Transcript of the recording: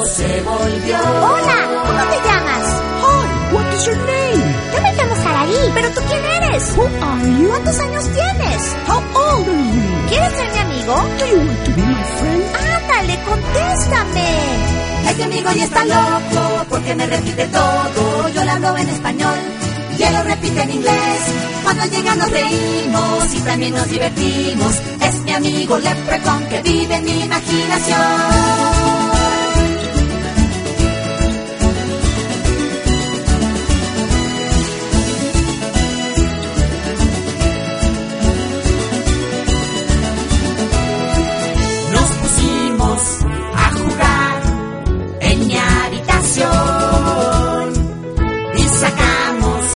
loco se volvió. Hola, ¿cómo te llamas? Hi, what is your name? Yo me llamo Saraí. ¿Pero tú quién eres? Who are you? ¿Cuántos años tienes? How old are you? ¿Quieres ser mi amigo? Do you want to be my friend? Ándale, contéstame. Este amigo ya está loco porque me repite todo. Yo le hablo en español y él lo repite en inglés. Cuando llega nos reímos y también nos divertimos. Es mi amigo Leprechaun que vive en mi imaginación.